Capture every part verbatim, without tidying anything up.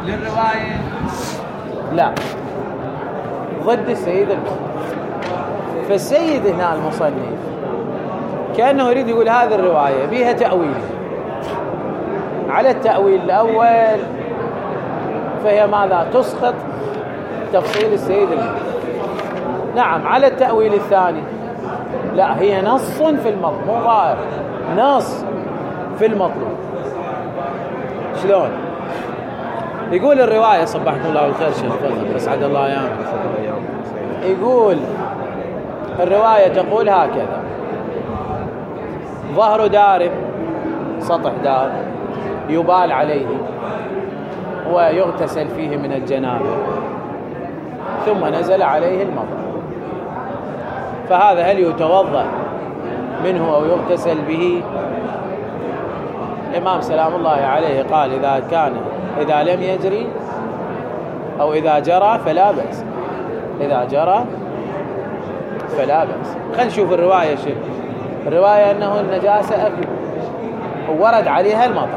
للرواية لا، ضد السيد المصنف. فالسيد هنا المصنف كأنه يريد يقول هذه الرواية بيها تأويل. على التأويل الأول فهي ماذا؟ تسقط تفصيل السيد المصنف. نعم. على التأويل الثاني لا، هي نص في المطلوب، مو ظاهر، نص في المطلوب. شلون؟ يقول الرواية، صبحكم الله بالخير شيخ، تفضل، اسعد الله ايامك. يقول الرواية تقول هكذا: ظهر دار، سطح دار، يبال عليه ويغتسل فيه من الجنابة، ثم نزل عليه المطر. فهذا هل يتوضأ منه أو يغتسل به؟ الإمام سلام الله عليه قال إذا كان إذا لم يجري أو إذا جرى فلا بأس، إذا جرى فلا بأس. خلينا نشوف الرواية. شيء الرواية أنه النجاسة أكل وورد عليها المطر،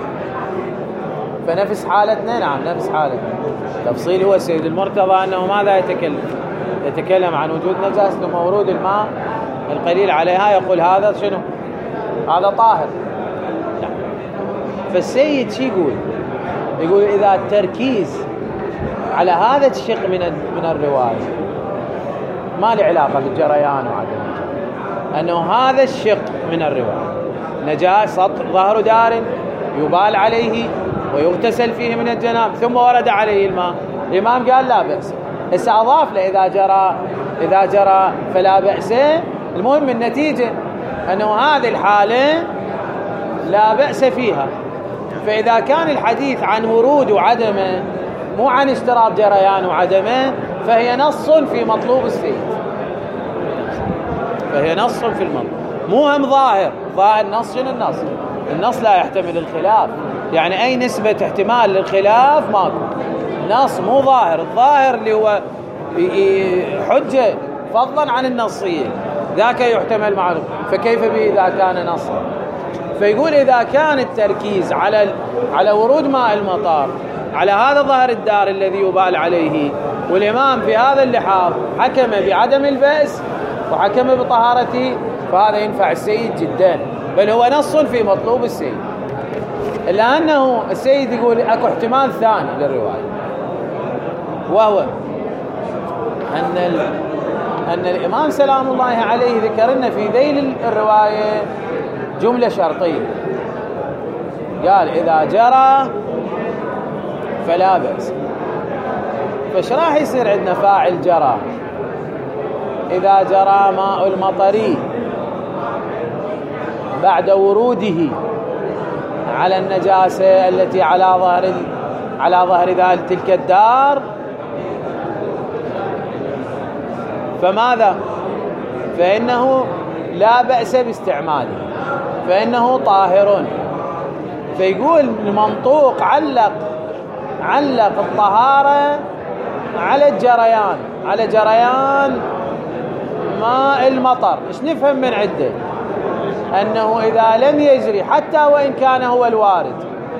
فنفس حالتنا. نعم نفس حالتنا. تفصيل هو السيد المرتضى أنه ماذا يتكلم؟ يتكلم عن وجود نجاسة ثم ورود الماء القليل عليها، يقول هذا شنو؟ هذا طاهر. لا. فالسيد شي يقول؟ يقول إذا التركيز على هذا الشق من من الرواية ما له علاقة بالجريان وعدم الجريان، أنه هذا الشق من الرواية نجاسة ظهر دار يبال عليه ويغتسل فيه من الجناب ثم ورد عليه الماء، الإمام قال لا بأس. هسه أضاف له إذا جرى إذا جرى فلا بأس. المهم النتيجة أنه هذه الحالة لا بأس فيها. فإذا كان الحديث عن ورود وعدمه مو عن اشتراط جريان وعدمه، فهي نص في مطلوب السيد، فهي نص في المطلوب، مو هم ظاهر. ظاهر نص شنو النص؟ النص لا يحتمل الخلاف، يعني أي نسبة احتمال للخلاف ماكو. نص مو ظاهر، الظاهر اللي هو حجة فضلا عن النصية ذاك يحتمل معلوم، فكيف به إذا كان نصا؟ فيقول إذا كان التركيز على على ورود ماء المطر على هذا ظهر الدار الذي يبال عليه، والإمام في هذا اللحاظ حكم بعدم البأس وحكم بطهارته، فهذا ينفع السيد جدا، بل هو نص في مطلوب السيد. إلا أنه السيد يقول أكو احتمال ثاني للرواية، وهو أن ال... أن الإمام سلام الله عليه ذكر لنا في ذيل الرواية جملة شرطية، قال إذا جرى فلا بأس. فايش راح يصير عندنا فاعل جرى؟ إذا جرى ماء المطر بعد وروده على النجاسة التي على ظهر ال... على ظهر ذلك تلك الدار، فماذا؟ فإنه لا بأس باستعماله، فإنه طاهر. فيقول المنطوق علق علق الطهارة على الجريان، على جريان ماء المطر. ايش نفهم من عده؟ أنه إذا لم يجري حتى وإن كان هو الوارد،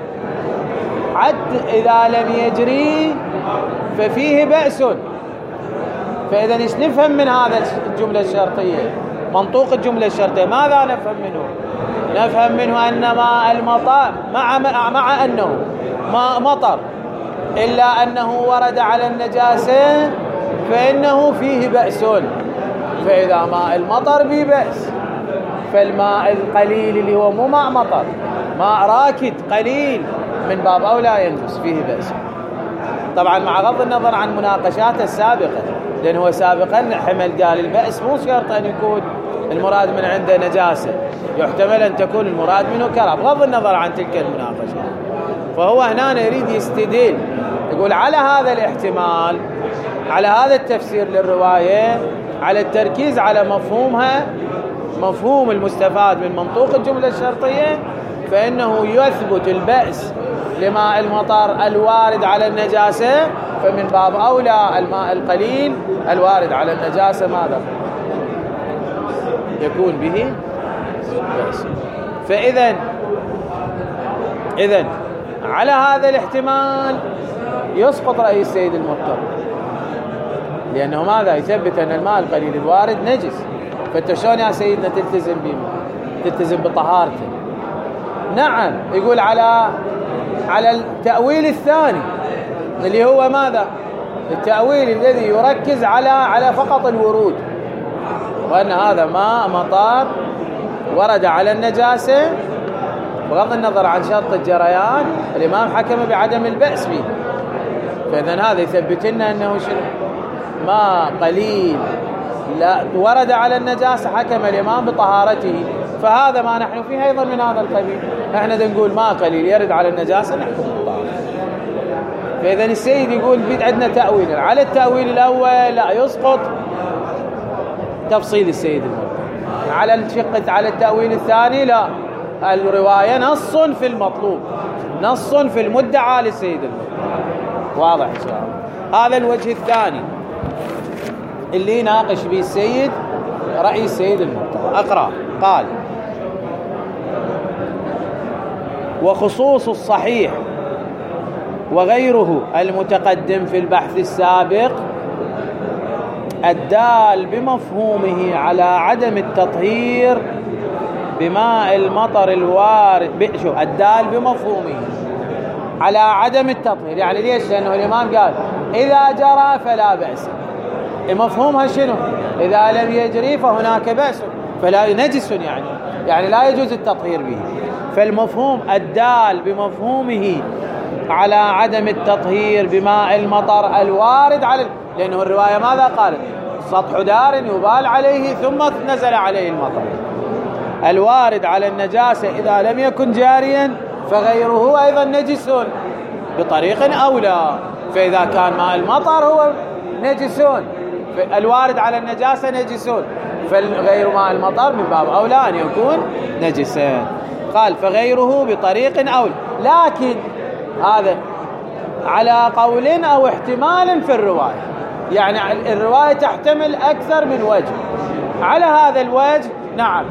حتى إذا لم يجري ففيه بأس. فإذا ايش نفهم من هذا الجملة الشرطية؟ منطوق الجملة الشرطية ماذا نفهم منه؟ نفهم منه أن ماء المطر مع مع أنه ماء مطر إلا أنه ورد على النجاسة فإنه فيه بأس. فإذا ماء المطر به بأس، فالماء القليل اللي هو مو ماء مطر، ماء راكد قليل، من باب أولى ينجس، فيه بأس. طبعا مع غض النظر عن مناقشاته السابقة، لأن هو سابقا حمل قال البأس مو شرط أن يكون المراد من عنده نجاسة، يحتمل أن تكون المراد منه كرب، بغض النظر عن تلك المناقشة. فهو هنا يريد يستدل، يقول على هذا الاحتمال، على هذا التفسير للرواية، على التركيز على مفهومها، مفهوم المستفاد من منطوق الجملة الشرطية، فإنه يثبت البأس لماء المطر الوارد على النجاسة، فمن باب أولى الماء القليل الوارد على النجاسة ماذا؟ يكون به بأس. فإذن إذن على هذا الاحتمال يسقط رأي السيد المضطر، لأنه ماذا؟ يثبت أن الماء القليل الوارد نجس. فأنت شلون يا سيدنا تلتزم به؟ تلتزم بطهارته. نعم، يقول على على التأويل الثاني اللي هو ماذا؟ التأويل الذي يركز على على فقط الورود، وأن هذا ماء مطر ورد على النجاسة بغض النظر عن شرط الجريان، الإمام حكم بعدم البأس به. فإذن هذا يثبت لنا أنه شنو؟ ماء قليل لا ورد على النجاسة حكم الإمام بطهارته. فهذا ما نحن فيه أيضا من هذا القبيل. احنا نقول ماء قليل يرد على النجاسة نحكم بالطهارة. فإذن السيد يقول في عندنا تأويل، على التأويل الأول لا يسقط تفصيل السيد المضطر، على الشقة على التأويل الثاني لا، الرواية نص في المطلوب، نص في المدعى للسيد المضطر. واضح إن شاء الله. هذا الوجه الثاني اللي يناقش به السيد رأي السيد المضطر. أقرأ. قال: وخصوص الصحيح وغيره المتقدم في البحث السابق الدال بمفهومه على عدم التطهير بماء المطر الوارد. شوف، الدال بمفهومه على عدم التطهير، يعني ليش؟ لأنه الإمام قال إذا جرى فلا بأس. مفهومها شنو؟ إذا لم يجري فهناك بأس، فلا نجس، يعني يعني لا يجوز التطهير به. فالمفهوم الدال بمفهومه على عدم التطهير بماء المطر الوارد على، لأنه الرواية ماذا قالت؟ سطح دار يبال عليه ثم نزل عليه المطر. الوارد على النجاسة إذا لم يكن جاريا فغيره أيضا نجس بطريق أولى. فإذا كان ماء المطر هو نجسون، الوارد على النجاسة نجسون، فغير ماء المطر من باب أولى أن يكون نجسا. قال فغيره بطريق أولى، لكن هذا على قول أو احتمال في الرواية، يعني الرواية تحتمل أكثر من وجه. على هذا الوجه نعم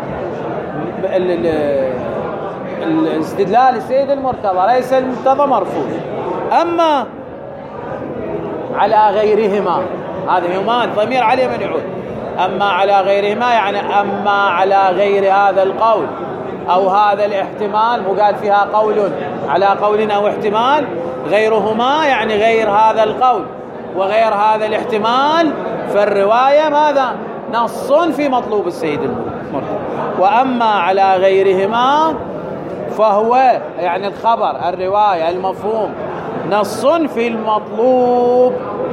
الاستدلال السيد المرتضى ليس المرتضى مرفوض. أما على غيرهما، هذا هما الضمير عليه من يعود، أما على غيرهما يعني أما على غير هذا القول أو هذا الاحتمال، مو قال فيها قول على قول أو احتمال، غيرهما يعني غير هذا القول وغير هذا الاحتمال، فالرواية ماذا؟ نص في مطلوب السيد المرتضى. وأما على غيرهما فهو يعني الخبر الرواية المفهوم نص في المطلوب.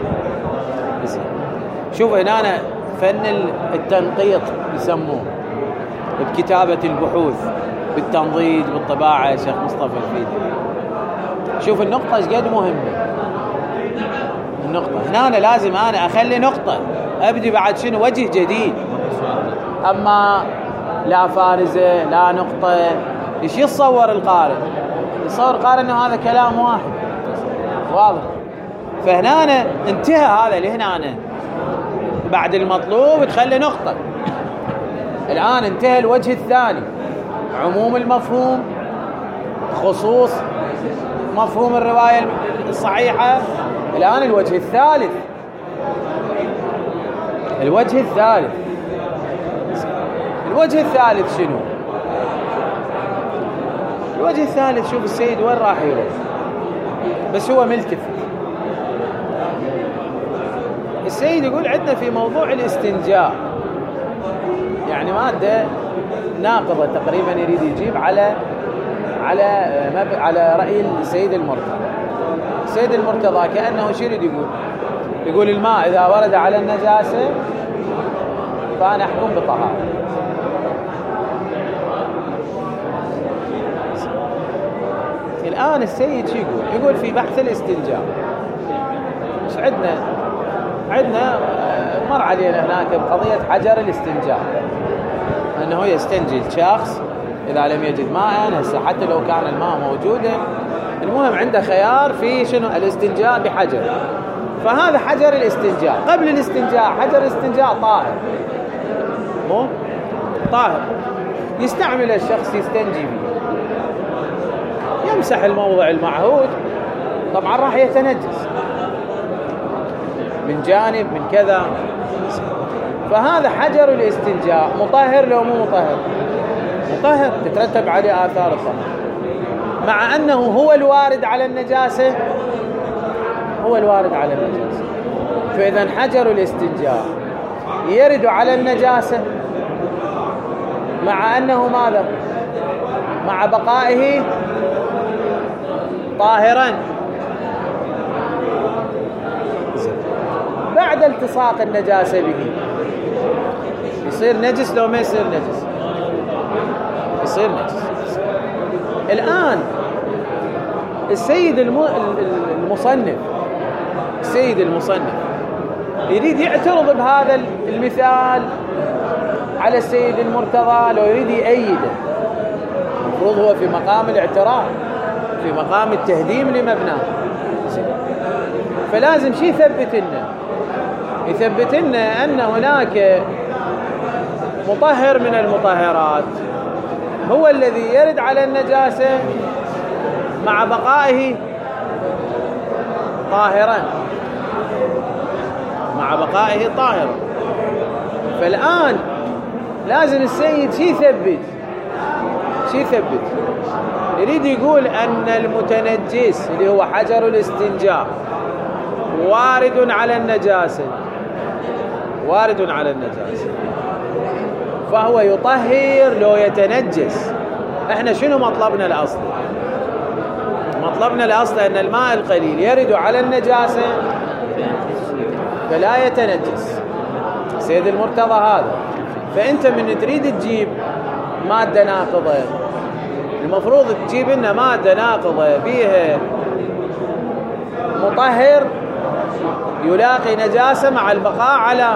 شوف هنا أنا فن التنقيط يسموه بكتابة البحوث بالتنضيد بالطباعة يا شيخ مصطفى الفيدي. شوف النقطة ايش قد مهمة. النقطة هنا أنا لازم أنا أخلي نقطة أبدي بعد شنو وجه جديد. أما لا فارزة لا نقطة، إيش يتصور القارئ؟ يتصور القارئ إنه هذا كلام واحد واضح. فهنا أنا انتهى هذا لهنا أنا بعد المطلوب تخلي نقطة. الآن انتهى الوجه الثاني، عموم المفهوم خصوص مفهوم الرواية الصحيحة. الآن الوجه الثالث، الوجه الثالث الوجه الثالث شنو؟ الوجه الثالث شوف السيد وين راح يروح، بس هو ملتفت. السيد يقول عندنا في موضوع الاستنجاء يعني مادة ناقضة تقريبا، يريد يجيب على على على رأي السيد المرتضى. السيد المرتضى كأنه شو يريد يقول؟ يقول الماء إذا ورد على النجاسة فأنا أحكم بطهارة. الآن السيد شو يقول؟ يقول في بحث الاستنجاء مش عندنا عندنا مر علينا هناك بقضية حجر الاستنجاء، أنه يستنجي الشخص إذا لم يجد ماء، هسه حتى لو كان الماء موجودا المهم عنده خيار في شنو الاستنجاء بحجر. فهذا حجر الاستنجاء قبل الاستنجاء، حجر الاستنجاء طاهر، مو طاهر، يستعمل الشخص يستنجي به، يمسح الموضع المعهود طبعا راح يتنجس من جانب من كذا. فهذا حجر الاستنجاء مطهر لو مو مطهر؟ مطهر، تترتب عليه آثار الطهارة، مع أنه هو الوارد على النجاسة، هو الوارد على النجاسة. فإذا حجر الاستنجاء يرد على النجاسة مع أنه ماذا؟ مع بقائه طاهرا. بعد التصاق النجاسة به يصير نجس لو ما يصير نجس؟ يصير نجس. الآن السيد المصنف السيد المصنف يريد يعترض بهذا المثال على السيد المرتضى، لو يريد يأيده المفروض هو في مقام الاعتراض، في مقام التهديم لمبناه. فلازم شي يثبت لنا يثبت لنا أن هناك مطهر من المطهرات هو الذي يرد على النجاسة مع بقائه طاهرا، مع بقائه طاهرا. فالآن لازم السيد شي يثبت شي يثبت يريد يقول أن المتنجس اللي هو حجر الاستنجاء وارد على النجاسة، وارد على النجاسة، فهو يطهر لو يتنجس. احنا شنو مطلبنا الأصل؟ مطلبنا الأصل أن الماء القليل يرد على النجاسة فلا يتنجس. سيد المرتضى هذا. فأنت من تريد تجيب مادة ناقضة المفروض تجيب لنا مادة ناقضة بيها مطهر يلاقي نجاسة مع البقاء على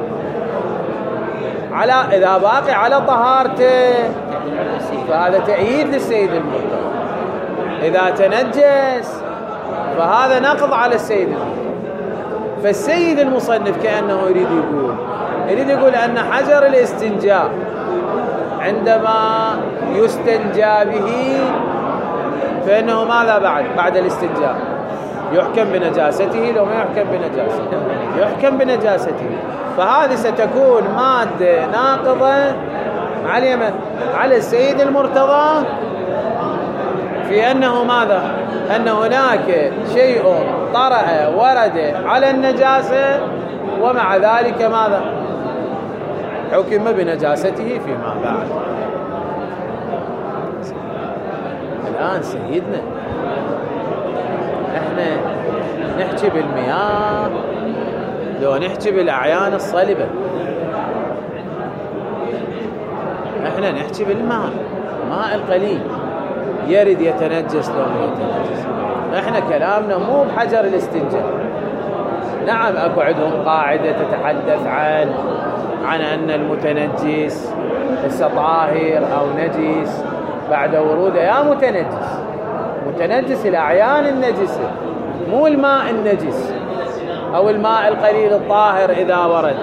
على إذا باقي على طهارته، فهذا تأييد للسيد المرتضى. إذا تنجس فهذا نقض على السيد المرتضى. فالسيد المصنف كأنه يريد يقول يريد يقول أن حجر الاستنجاء عندما يستنجى به فإنه ماذا بعد بعد الاستنجاء؟ يحكم بنجاسته لو ما يحكم بنجاسته يحكم بنجاسته. فهذه ستكون مادة ناقضة على من؟ على السيد المرتضى في أنه ماذا؟ أن هناك شيء طرأ ورد على النجاسة ومع ذلك ماذا؟ حكم بنجاسته فيما بعد. الآن سيدنا احنا نحكي بالمياه لو نحكي بالأعيان الصلبة؟ احنا نحكي بالماء، ماء القليل يرد يتنجس لو ما يتنجس. احنا كلامنا مو بحجر الاستنجاء. نعم اكو عندهم قاعدة تتحدث عن عن ان المتنجس هسه طاهر او نجس بعد وروده. يا متنجس متنجس الأعيان النجسة مو الماء النجس أو الماء القليل الطاهر إذا ورد.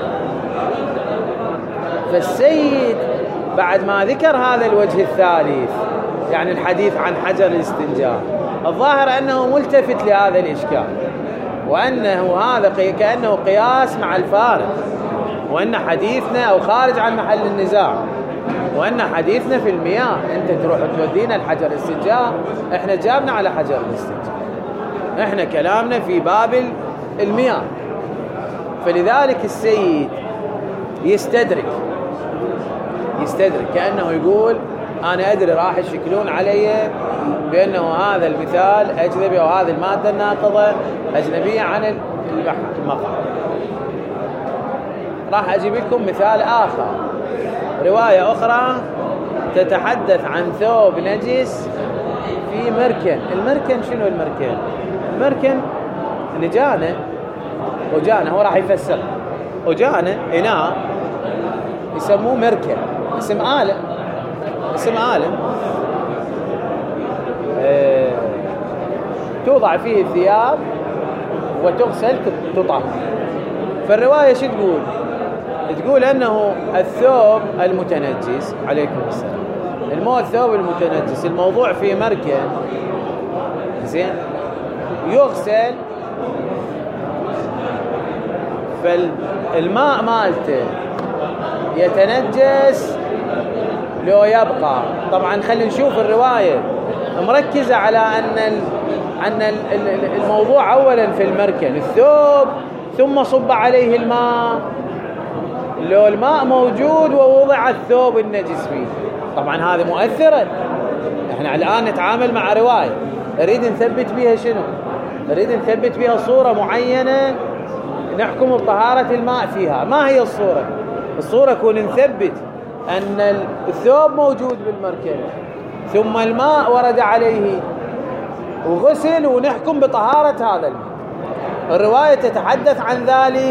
فالسيد بعد ما ذكر هذا الوجه الثالث يعني الحديث عن حجر الاستنجاء الظاهر أنه ملتفت لهذا الإشكال وأنه هذا كأنه قياس مع الفارق، وأن حديثنا أو خارج عن محل النزاع، وأن حديثنا في المياه. أنت تروح تودينا الحجر الاستنجاء، إحنا جابنا على حجر الاستنجاء، إحنا كلامنا في باب المياه. فلذلك السيد يستدرك يستدرك كأنه يقول أنا أدري راح يشكلون علي بأنه هذا المثال أجنبي أو هذه المادة الناقضة أجنبية عن المقام. راح أجيب لكم مثال آخر، رواية أخرى تتحدث عن ثوب نجس في مركن. المركن شنو المركن؟ المركن لجانة وجانة، هو راح يفسر وجانة إناء يسموه مركن، اسم آلة اسم آلة اه توضع فيه الثياب وتغسل تطهر. فالرواية شو تقول؟ تقول أنه الثوب المتنجس عليكم السلام المو الثوب المتنجس الموضوع في مركن زين يغسل، فالماء مالته يتنجس لو يبقى. طبعا خلينا نشوف الرواية مركزة على أن أن الموضوع أولا في المركن الثوب، ثم صب عليه الماء لو الماء موجود ووضع الثوب النجس فيه. طبعا هذا مؤثرا. احنا الآن نتعامل مع رواية نريد نثبت بها شنو؟ نريد نثبت بها صورة معينة نحكم بطهارة الماء فيها. ما هي الصورة؟ الصورة كون نثبت أن الثوب موجود بالمركب ثم الماء ورد عليه وغسل ونحكم بطهارة هذا الماء. الرواية تتحدث عن ذلك.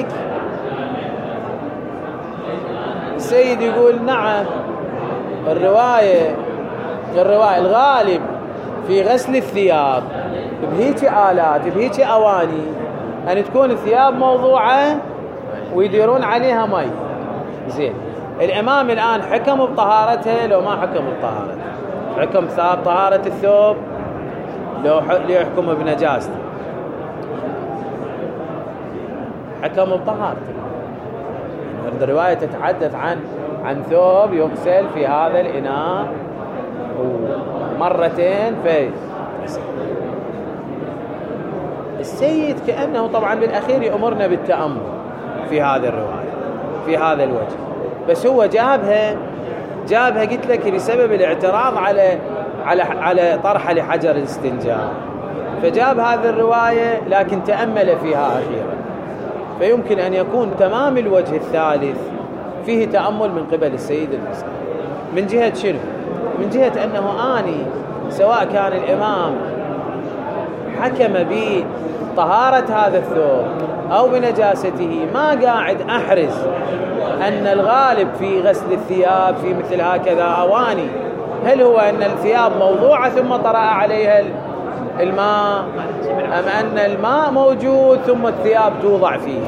السيد يقول نعم الرواية الرواية الغالب في غسل الثياب بهيك آلات بهيك أواني أن تكون الثياب موضوعة ويديرون عليها مي. زين الإمام الآن حكم بطهارتها لو ما حكم بطهارتها؟ حكم ثاب طهارة الثوب لو يحكم بنجاسته؟ حكم بطهارته. الرواية تتحدث عن عن ثوب يغسل في هذا الإناء مرتين في السيد كأنه طبعا بالأخير يأمرنا بالتأمل في هذه الرواية في هذا الوجه، بس هو جابها جابها قلت لك بسبب الاعتراض على على على طرحه لحجر الاستنجاء، فجاب هذه الرواية لكن تأمل فيها أخيرا. فيمكن أن يكون تمام الوجه الثالث فيه تأمل من قبل السيد المسلم. من جهة شنو؟ من جهة أنه آني سواء كان الإمام حكم بطهارة هذا الثوب أو بنجاسته ما قاعد أحرز أن الغالب في غسل الثياب في مثل هكذا أواني هل هو أن الثياب موضوعة ثم طرأ عليها الماء، أم أن الماء موجود ثم الثياب توضع فيه.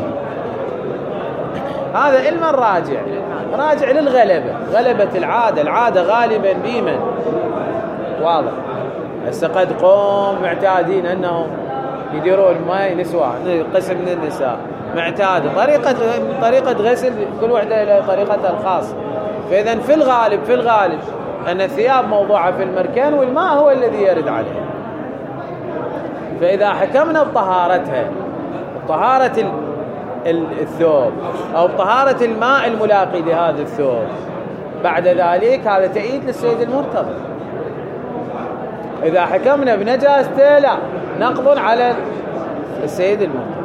هذا علما راجع راجع للغلبة، غلبة العادة. العادة غالبا بمن واضح. هسه قد قوم معتادين أنهم يديرون ماء نسوان قسم من النساء معتاد طريقة طريقة غسل كل واحدة إلى طريقتها الخاصة. فإذا في الغالب في الغالب أن الثياب موضوعة في المركان والماء هو الذي يرد عليه. فإذا حكمنا بطهارتها بطهارة الثوب أو بطهارة الماء الملاقي لهذا الثوب بعد ذلك هذا تأييد للسيد المرتضى. إذا حكمنا بنجاسته لا نقض على السيد المرتضى.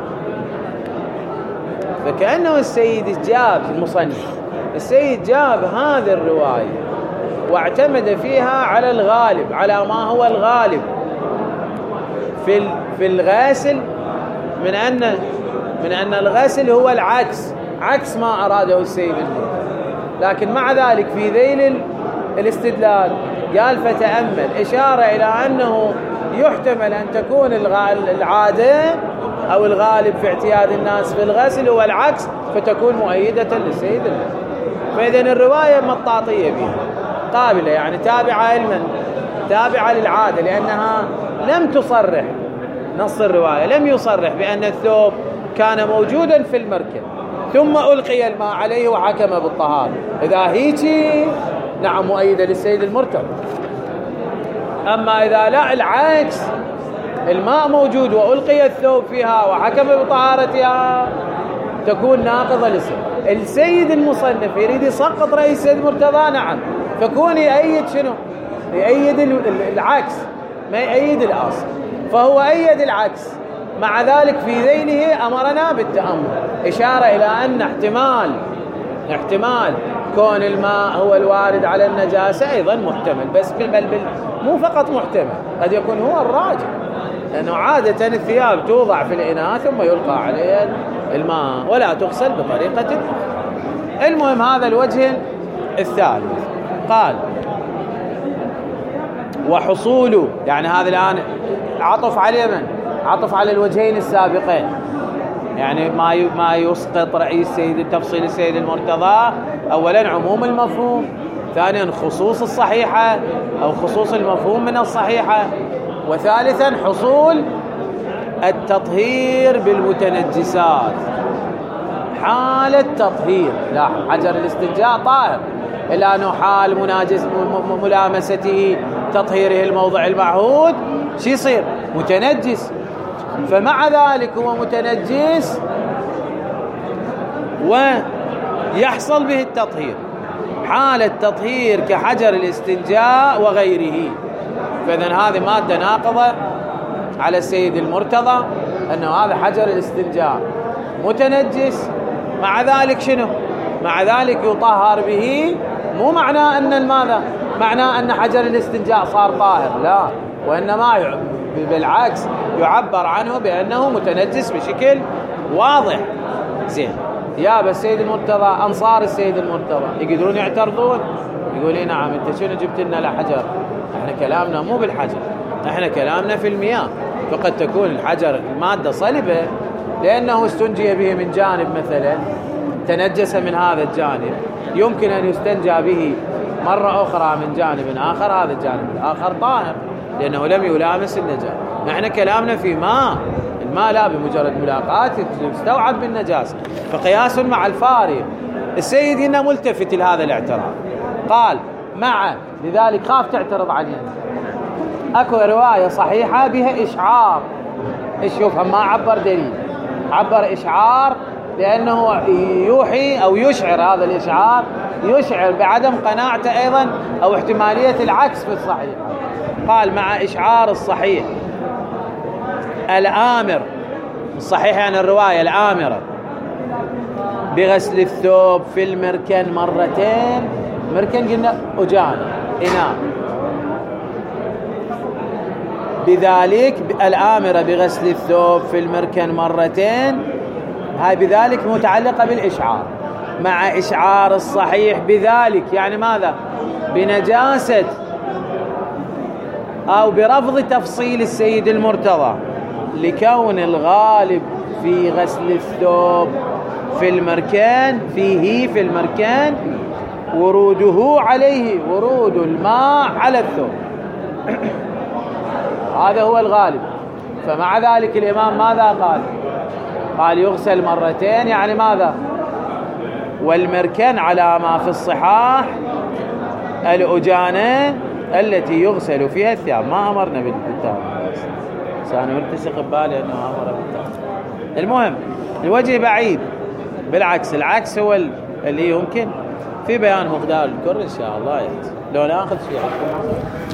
فكأنه السيد جاب المصنف السيد جاب هذه الرواية واعتمد فيها على الغالب على ما هو الغالب في في الغاسل من أن من أن الغسل هو العكس عكس ما أراده السيد المرتضى. لكن مع ذلك في ذيل الاستدلال قال فتأمل إشارة إلى أنه يحتمل أن تكون العادة أو الغالب في اعتياد الناس في الغسل هو العكس فتكون مؤيدة للسيد المرتضى. فإذا الرواية مطاطية بها قابلة يعني تابعة علما تابعة للعادة لأنها لم تصرح نص الرواية لم يصرح بأن الثوب كان موجودا في المركب ثم ألقي الماء عليه وحكم بالطهارة. إذا هيك نعم مؤيدة للسيد المرتضى. أما إذا لا العكس الماء موجود وألقي الثوب فيها وحكم بطهارتها تكون ناقضة للسيد. السيد المصنف يريد يسقط رأي السيد المرتضى نعم فكون يأيد شنو؟ يأيد العكس ما يأيد الأصل. فهو أيد العكس مع ذلك في ذيله أمرنا بالتأمل إشارة إلى أن احتمال احتمال كون الماء هو الوارد على النجاسة أيضا محتمل بس بل بل مو فقط محتمل قد يكون هو الراجح لأنه عادة الثياب توضع في الإناء ثم يلقى عليها الماء ولا تغسل بطريقة أخرى. المهم هذا الوجه الثالث قال وحصول يعني هذا الآن عطف على من؟ عطف على الوجهين السابقين يعني ما ما يسقط رأي السيد تفصيل السيد المرتضى أولا عموم المفهوم ثانيا خصوص الصحيحة أو خصوص المفهوم من الصحيحة وثالثا حصول التطهير بالمتنجسات. حالة تطهير، لا حجر الاستنجاء طاهر إلا أنه حال مناجس ملامسته تطهيره الموضع المعهود شو يصير؟ متنجس. فمع ذلك هو متنجس ويحصل به التطهير، حالة تطهير كحجر الاستنجاء وغيره. فإذن هذه مادة ناقضة على السيد المرتضى، أنه هذا حجر الاستنجاء متنجس، مع ذلك شنو؟ مع ذلك يطهر به. مو معناه أن ماذا؟ معناه أن حجر الاستنجاء صار طاهر، لا، وإنما بالعكس يعبر عنه بأنه متنجس بشكل واضح. زين، يا بس السيد المرتضى، أنصار السيد المرتضى يقدرون يعترضون؟ يقول لي نعم، أنت شنو جبت لنا لحجر؟ احنا كلامنا مو بالحجر، احنا كلامنا في المياه. فقد تكون الحجر المادة صلبة لأنه استنجي به من جانب، مثلا تنجس من هذا الجانب، يمكن أن يستنجى به مرة أخرى من جانب آخر، هذا الجانب الآخر طاهر لأنه لم يلامس النجاسة. نحن كلامنا في ماء، الماء لا بمجرد ملاقاة يستوعب بالنجاسة، فقياس مع الفارق. السيد هنا ملتفت لهذا الاعتراض، قال مع لذلك خاف تعترض عليه. اكو رواية صحيحة بها إشعار، ايش يفهم؟ ما عبر دليل، عبر إشعار، لأنه يوحي أو يشعر، هذا الإشعار يشعر بعدم قناعته أيضا أو احتمالية العكس في الصحيح. قال مع إشعار الصحيح الآمر، الصحيح يعني الرواية الآمرة بغسل الثوب في المركن مرتين. مركن قلنا أجان، إناء، بذلك الآمرة بغسل الثوب في المركن مرتين، هاي بذلك متعلقة بالإشعار. مع إشعار الصحيح بذلك يعني ماذا؟ بنجاسة أو برفض تفصيل السيد المرتضى لكون الغالب في غسل الثوب في المركان فيه في المركان وروده عليه، ورود الماء على الثوب هذا هو الغالب. فمع ذلك الإمام ماذا قال؟ قال يغسل مرتين، يعني ماذا؟ والمركن على ما في الصحاح الأجانة التي يغسل فيها الثياب. ما أمرنا بالتاب، أنا مرتسق ببالي أنه أمر بالتاب. المهم الوجه بعيد، بالعكس، العكس هو اللي يمكن في بيان مقدار الكر إن شاء الله يأتي. لو نأخذ شيء